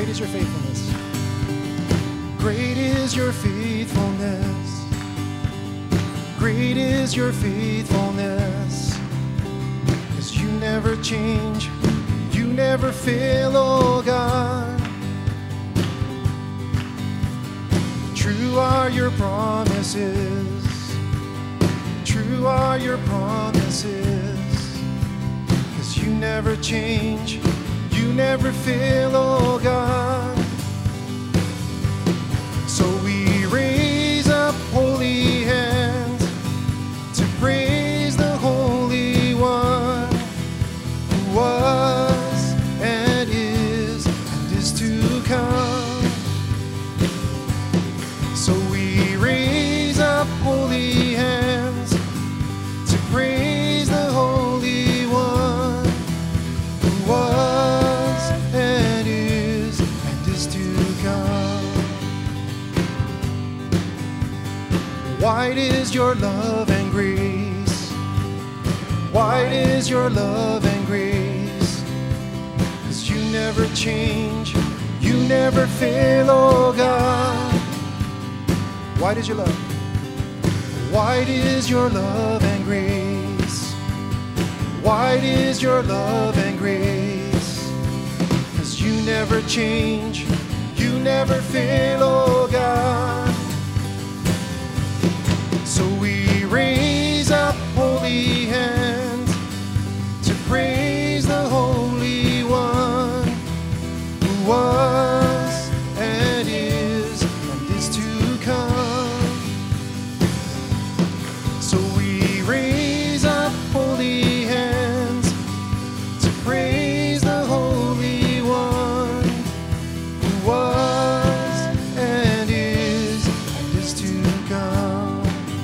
Great is your faithfulness. Great is your faithfulness. Great is your faithfulness. 'Cause you never change. You never fail, oh God. True are your promises. True are your promises. 'Cause you never change. You never fail, oh God. So we raise up holy hands to praise the Holy One who was and is to come. So we raise up holy hands to praise the Holy One who was and is to come. Wide is your love and grace. Wide is your love and grace. 'Cause you never change. You never fail, oh God. Wide is your love. Wide is your love and grace. Wide is your love and grace. 'Cause you never change. You never fail, oh God. So we raise up holy hands to praise the Holy One who was and is to come. So we raise up holy hands to praise the Holy One who was and is to come.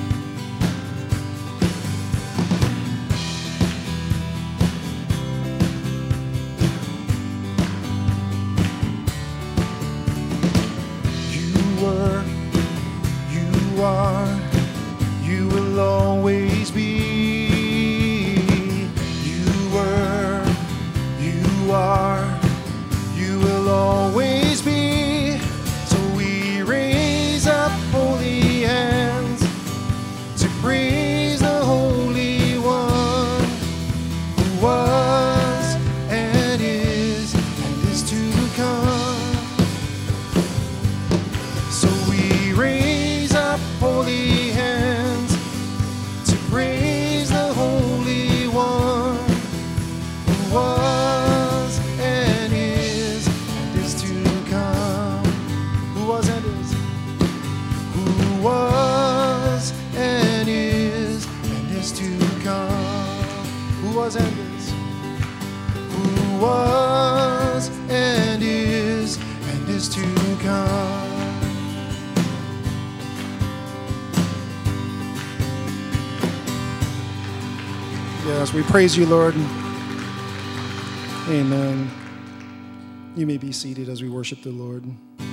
You are, you will always be. You were, you are, you will always be. So we raise up holy hands to praise the Holy One who was and is to come. So we raise up holy hands to praise the Holy One who was and is to come. Who was and is. Who was and is to come. Who was and is. Who was and is to come. Yes, we praise you, Lord. Amen. You may be seated as we worship the Lord.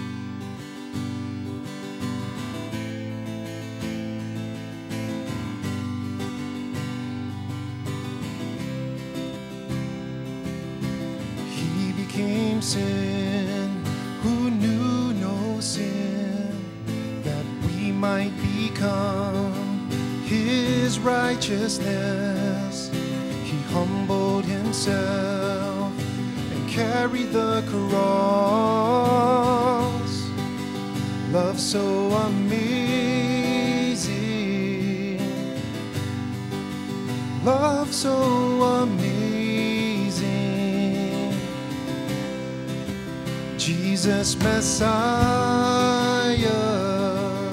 He became sin who knew no sin, that we might become his righteousness. He humbled himself and carried the cross. Love so amazing. Love so amazing. Jesus Messiah,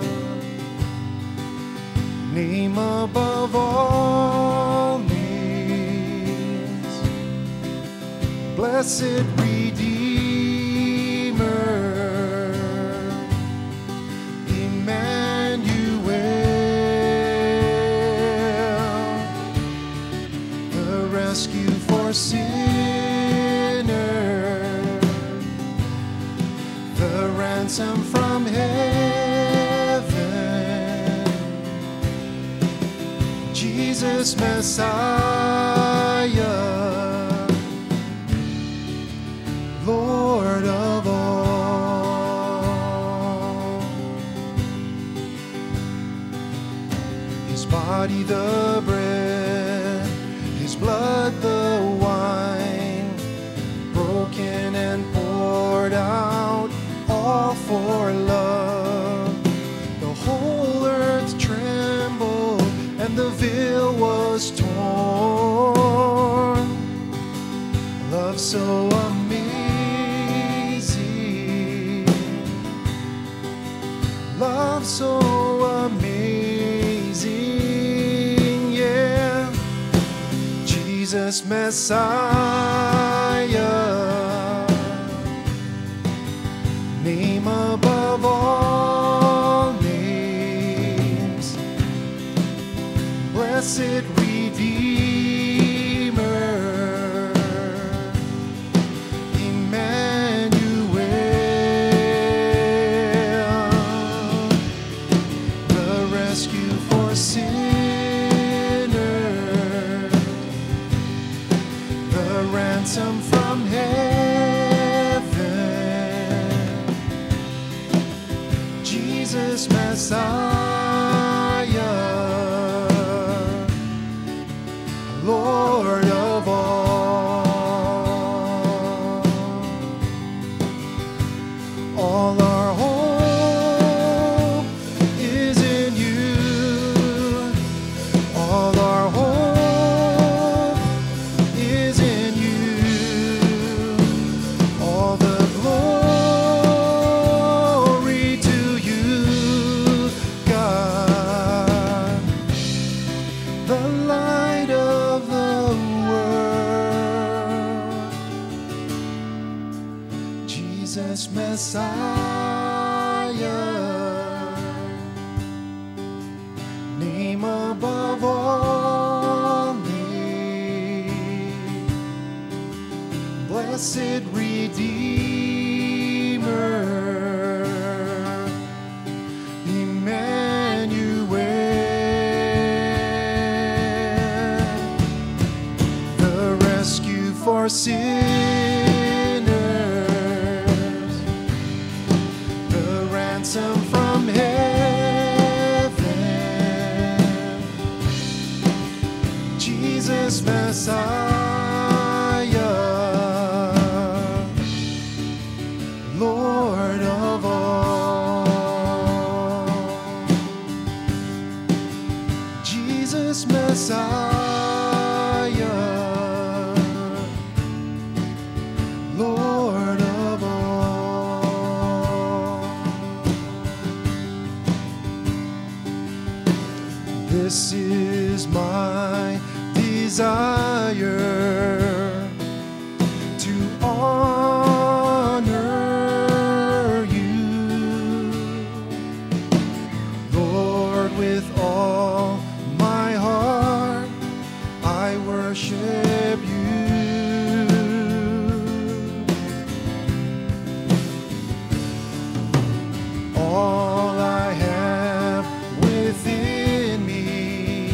name above all names, blessed Redeemer, Emmanuel, the rescue for sinners, the ransom from heaven, Jesus Messiah, Lord of all. body the bread, his blood the wine, broken and poured out, all for love. The whole earth trembled and the veil was torn. Love so amazing, love so amazing, yeah. Jesus Messiah, name above all names, blessed Redeemer, Emmanuel, the rescue for sinners, the ransom from heaven, Jesus Messiah, Lord of all. All our hope is in you. All our hope is in you. All the glory to you, God, the light of the world, Jesus Messiah, name above all names, blessed Redeemer, Emmanuel, the rescue for sinners, the ransom from heaven, Jesus Messiah, Lord of all. Jesus Messiah, Lord of all. This is my desire, to honor you, Lord, with all my heart I worship you. All I have within me,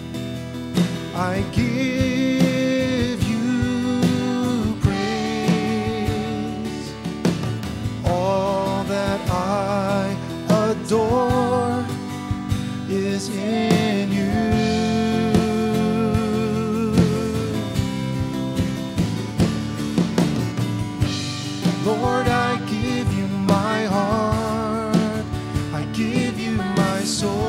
I give you praise. All that I adore is in you. Lord, I give you my heart, I give you my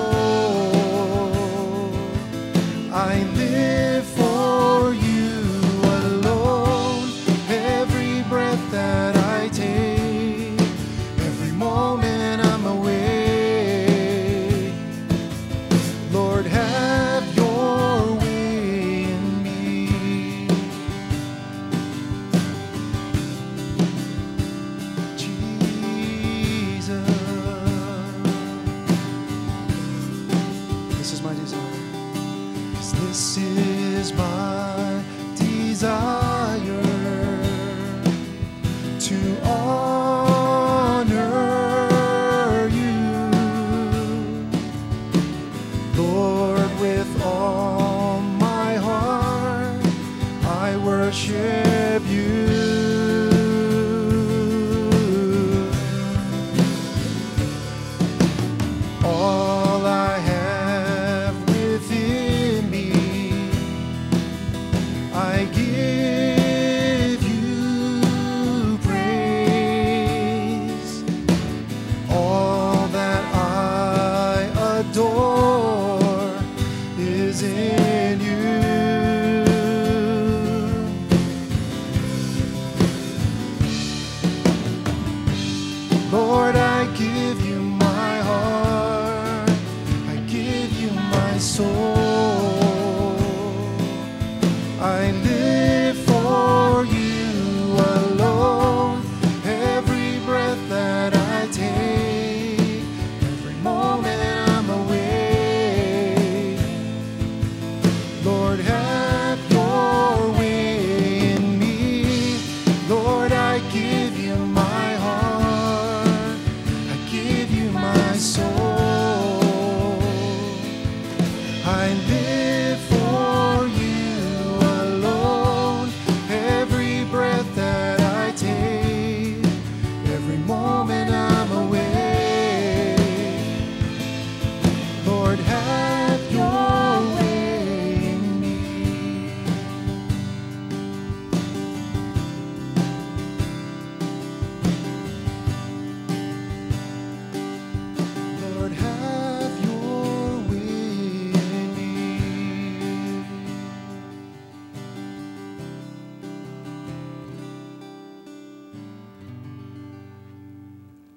soul. I live for you alone. Every breath that I take, every moment I'm awake,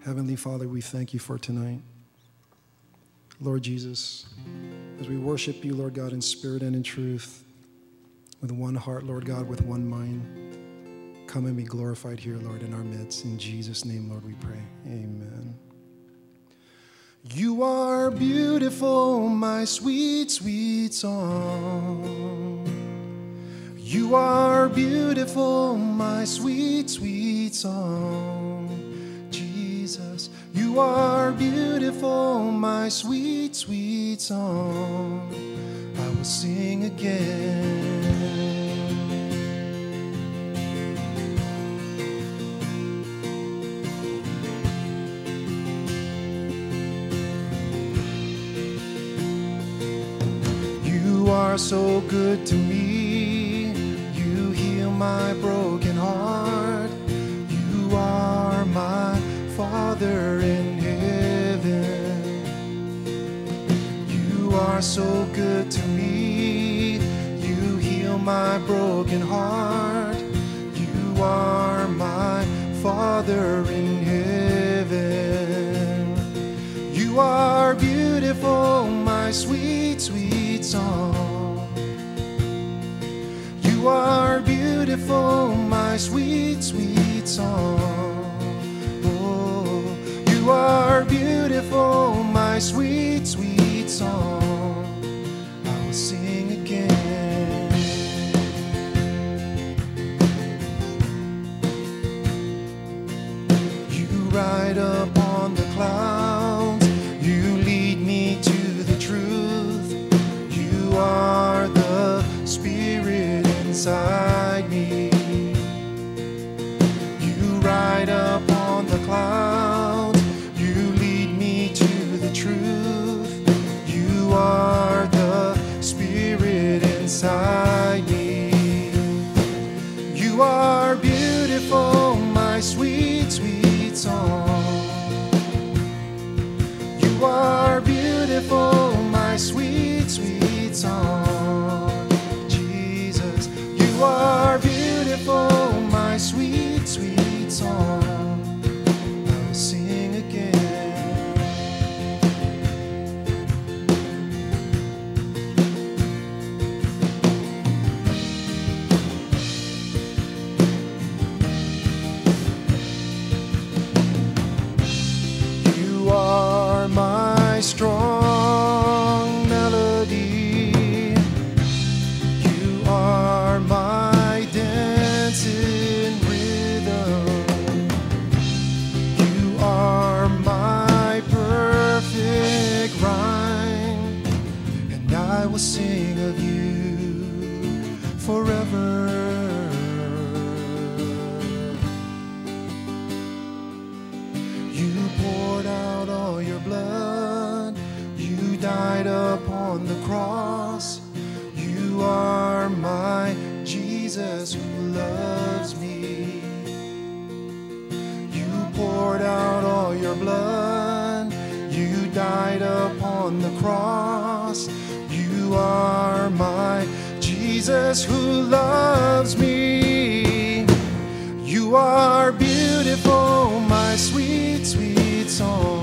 Heavenly Father, we thank you for tonight. Lord Jesus, as we worship you, Lord God, in spirit and in truth, with one heart, Lord God, with one mind, come and be glorified here, Lord, in our midst. In Jesus' name, Lord, we pray. Amen. You are beautiful, my sweet, sweet song. You are beautiful, my sweet, sweet song. Jesus, you are beautiful, my sweet, sweet song. I will sing again. You are so good to me. You heal my broken heart. You are my Father in heaven. You are so good to me. You heal my broken heart. You are my Father in heaven. You are beautiful, my sweet, sweet song. You are beautiful, my sweet, sweet song. Oh, you are beautiful, my sweet, sweet song. I will sing again. You ride upon the clouds. You lead me to the truth. You are the Spirit inside me. You ride upon the clouds. You lead me to the truth. You are the Spirit inside me. You are beautiful, my sweet, sweet song. You are beautiful, my sweet, sweet song. Jesus, you are beautiful, my sweet, sweet song. I'll sing again. You are my strong melody. You are my dancing rhythm. You are my perfect rhyme, and I will sing of you forever. You poured out all your blood. You died upon the cross. You are my Jesus who loves me. You poured out all your blood. You died upon the cross. You are my Jesus who loves me. You are beautiful, my sweet, sweet song.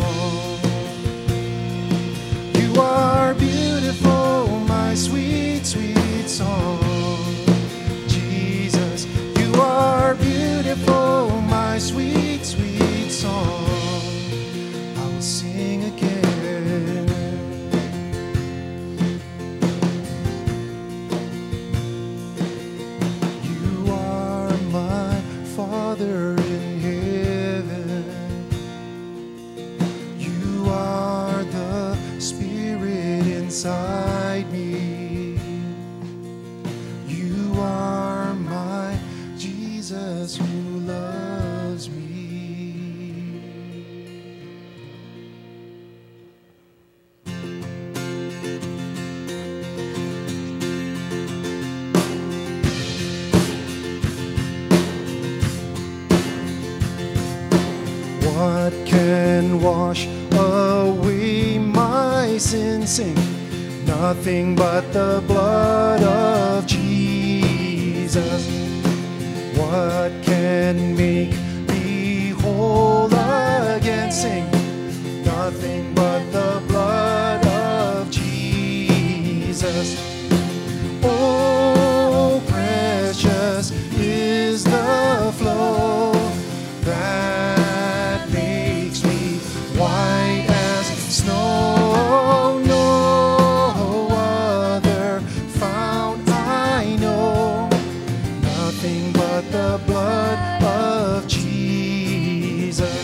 You are beautiful, my sweet, sweet song. Jesus, you are beautiful, my sweet, sweet song. I will sing again. You are my Father in heaven. You are the Spirit inside me. You are my Jesus who loves me. What can wash away my sin? Sing, nothing but the blood of Jesus. What can make me whole again? sing. Nothing but the blood of Jesus. Oh, precious is the flow that makes me white as snow. No other fount I know. Nothing but the blood of Jesus.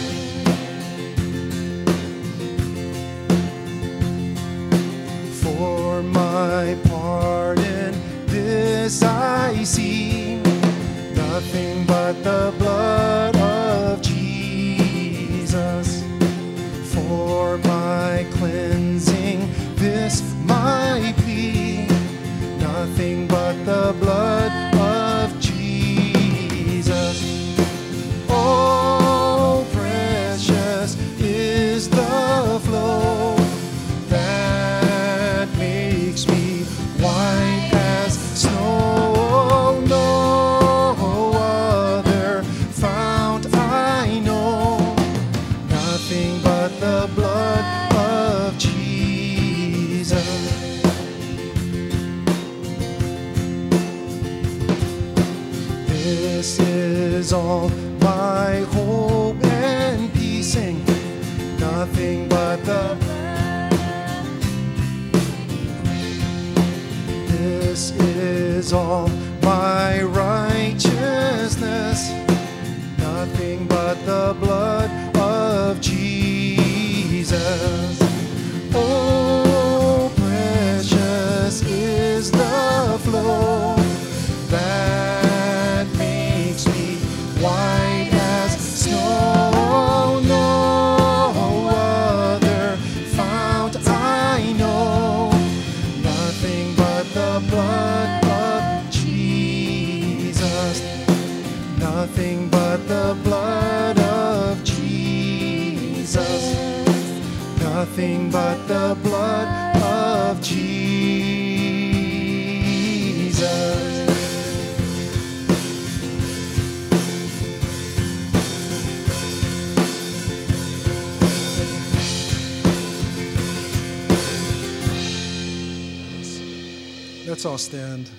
For my pardon, this I see. Nothing but the blood of Jesus. For my cleansing, this my plea. Nothing but the blood of Jesus. Oh, precious is the flow that makes me white as snow. No other fount I know. Nothing but the blood of Jesus. This is all my hope and peace. Sing. Nothing but the This is all my righteousness. Nothing but the blood of Jesus. Oh, precious is the flow that makes me white as snow. No other fount I know. Nothing but the blood of Jesus. Nothing but the blood of Jesus. Nothing but the blood of Jesus. Let's all stand.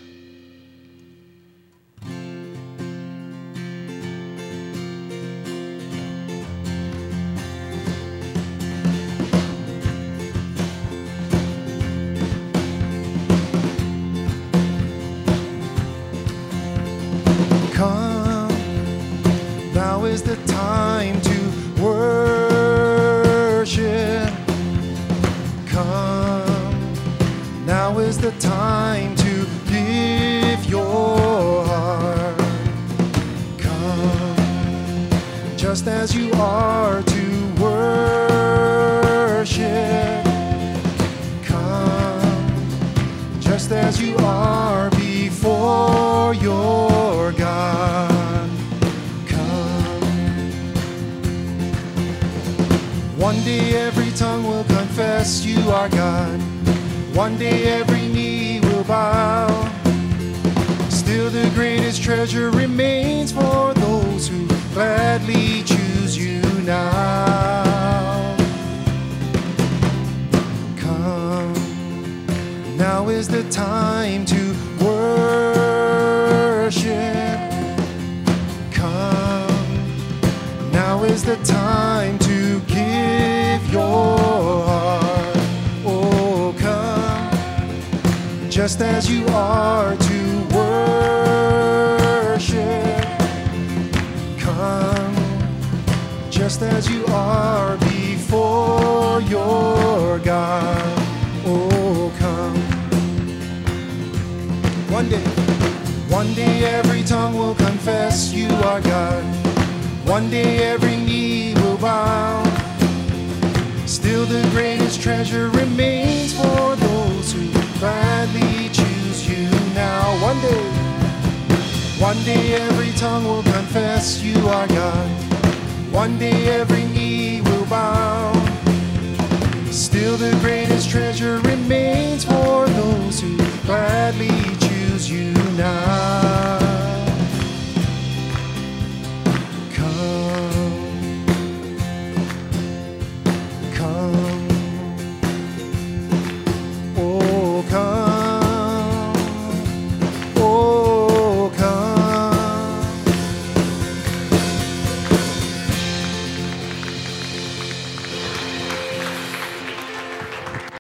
Come, now is the time to worship. Come, now is the time to give your heart. Come, just as you are to worship. Come, just as you are before your God. Come. One day every tongue will confess you are God. One day every knee will bow. Still the greatest treasure remains for those who gladly choose you now. Come, now is the time to worship. Come, now is the time to give your heart. Oh, come, just as you are to worship. Come, just as you are before your God. Oh, come. One day every tongue will confess you are God. One day every knee will bow. Still the greatest treasure remains for those who gladly choose you now. One day every tongue will confess you are God. One day every knee will bow. Still the greatest treasure remains for those who gladly